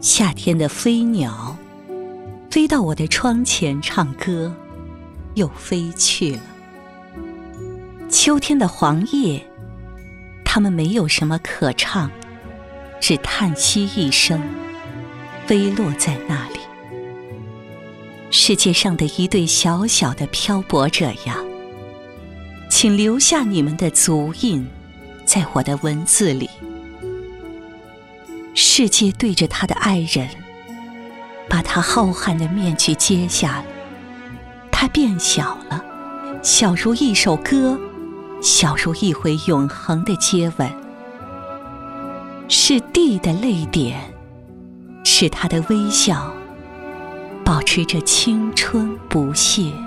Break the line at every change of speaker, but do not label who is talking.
夏天的飞鸟飞到我的窗前唱歌，又飞去了。秋天的黄叶，它们没有什么可唱，只叹息一声，飞落在那里。世界上的一对小小的漂泊者呀，请留下你们的足印在我的文字里。世界对着他的爱人，把他浩瀚的面具揭下了，他变小了，小如一首歌，小如一回永恒的接吻。是地的泪点，是他的微笑，保持着青春不懈。